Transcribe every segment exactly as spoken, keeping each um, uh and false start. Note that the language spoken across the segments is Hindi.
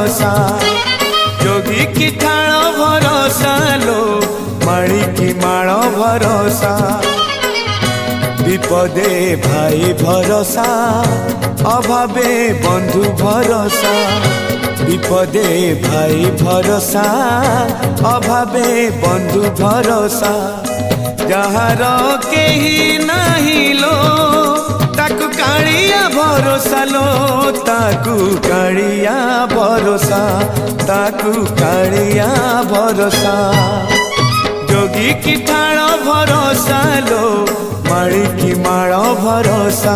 भरोसा जोगी की ठाण भरोसा लो माड़ी की माण भरोसा विपदे भाई भरोसा अभावे बंधु भरोसा विपदे भाई भरोसा अभावे बंधु भरोसा जहार केही नाही लो ताकू कालिया भरोसा लो ताकू कालिया भरोसा ताकू कालिया भरोसा जोगी की ठाण भरोसा लो माड़ी की माण भरोसा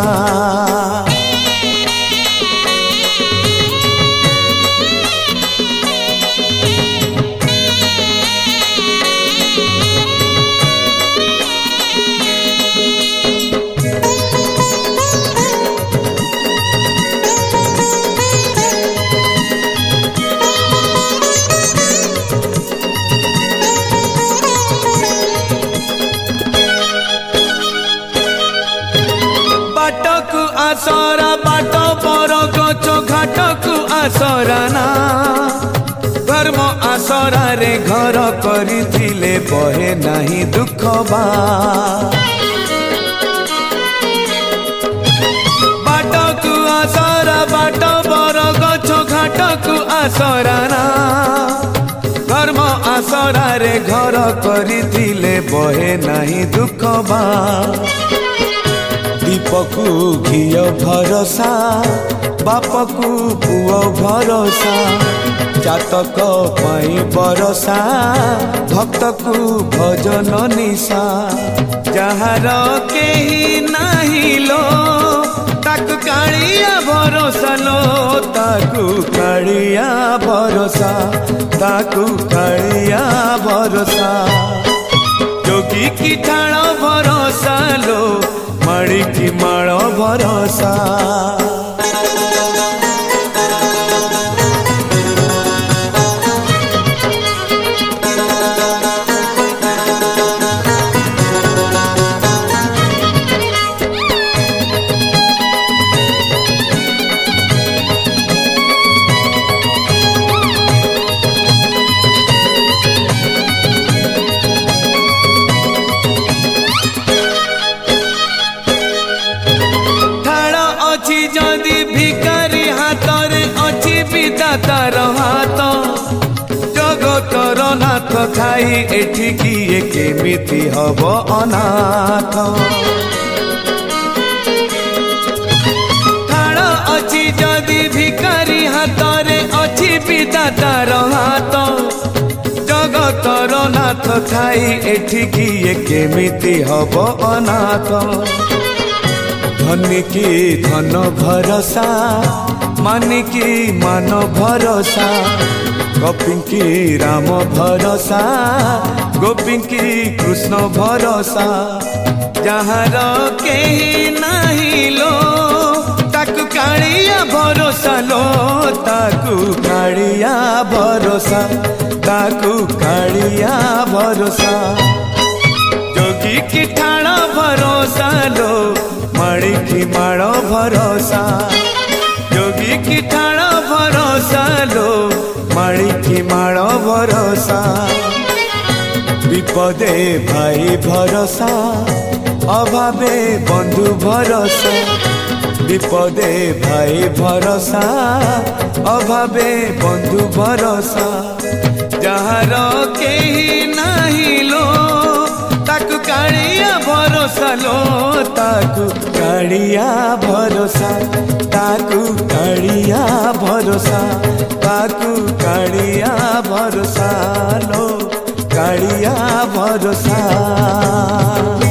बाटकु आसरा बाट पर गच घाटकु आसरा ना धर्म आसरा रे घर करिथिले बहे नाही दुख बा बाटकु आसरा बाट पर गच घाटकु आसरा ना धर्म आसरा रे घर करिथिले बहे नाही दुख बा दीपकु घिय भरोसा बापकु पुओ भरोसा जातक पाई भरोसा भक्तकु भजन निशा जहार केही नाही लो ताकू कालिया भरोसा लो ताकू कालिया भरोसा ताकू कालिया भरोसा जोगी की ठाण भरोसा लो माड़ी की माण भरोसा जदि भिकारी हाथ अच्छी विधातार हाथ जगतर नाथ खाई एठी किए केमिति हब अनाथ ठाण अच्छी जदि भिकारी हाथ अच्छी विधातार हाथ जगतर नाथ खाई एठी किए केमिति हब अनाथ धनी की धन भरोसा मानी की मान भरोसा गोपी की राम भरोसा गोपी की कृष्ण भरोसा जहार केही नाही लो ताकू कालिया भरोसा लो ताकू कालिया भरोसा ताकू कालिया भरोसा जोगी की ठाण भरोसा लो माड़ी की माण भरोसा जोगी की ठाण भरोसा लो माड़ी की माण भरोसा विपदे भाई भरोसा अभावे बंधु भरोसा विपदे भाई भरोसा अभावे बंधु भरोसा जहार केही नाही लो ताकू कालिया भरोसा लो ताकू कालिया भरोसा ताकू कालिया भरोसा ताकू कालिया भरोसा लो कालिया भरोसा।